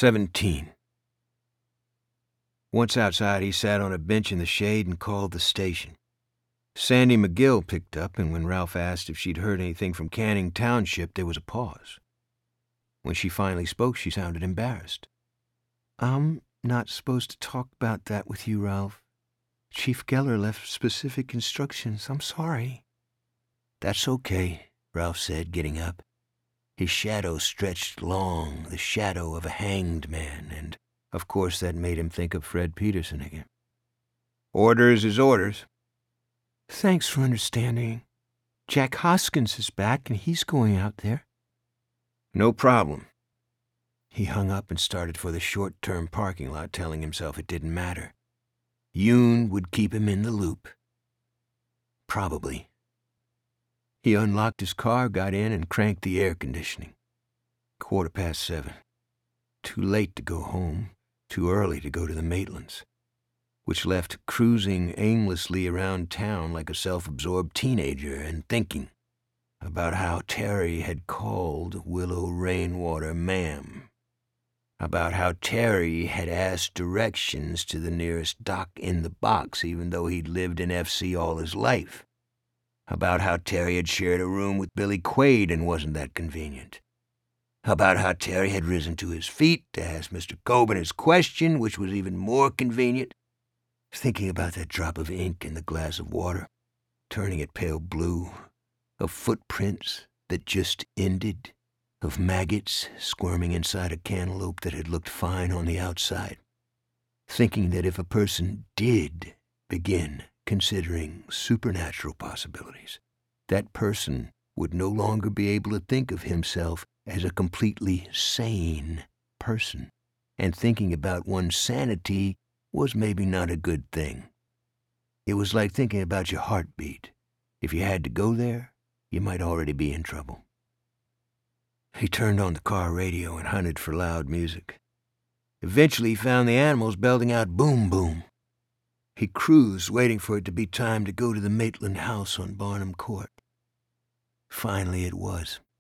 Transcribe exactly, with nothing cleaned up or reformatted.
seventeen. Once outside, he sat on a bench in the shade and called the station. Sandy McGill picked up, and when Ralph asked if she'd heard anything from Canning Township, there was a pause. When she finally spoke, she sounded embarrassed. "I'm not supposed to talk about that with you, Ralph. Chief Geller left specific instructions. I'm sorry." "That's okay," Ralph said, getting up. His shadow stretched long, the shadow of a hanged man, and, of course, that made him think of Fred Peterson again. "Orders is orders." "Thanks for understanding. Jack Hoskins is back, and he's going out there." "No problem." He hung up and started for the short-term parking lot, telling himself it didn't matter. Yoon would keep him in the loop. Probably. He unlocked his car, got in, and cranked the air conditioning. Quarter past seven. Too late to go home, too early to go to the Maitlands, which left cruising aimlessly around town like a self-absorbed teenager and thinking about how Terry had called Willow Rainwater ma'am, about how Terry had asked directions to the nearest dock in the box even though he'd lived in F C all his life, about how Terry had shared a room with Billy Quaid and wasn't that convenient, about how Terry had risen to his feet to ask Mister Coben his question, which was even more convenient, thinking about that drop of ink in the glass of water, turning it pale blue, of footprints that just ended, of maggots squirming inside a cantaloupe that had looked fine on the outside, thinking that if a person did begin considering supernatural possibilities, that person would no longer be able to think of himself as a completely sane person, and thinking about one's sanity was maybe not a good thing. It was like thinking about your heartbeat. If you had to go there, you might already be in trouble. He turned on the car radio and hunted for loud music. Eventually he found the animals belting out Boom Boom. He cruised, waiting for it to be time to go to the Maitland house on Barnum Court. Finally it was.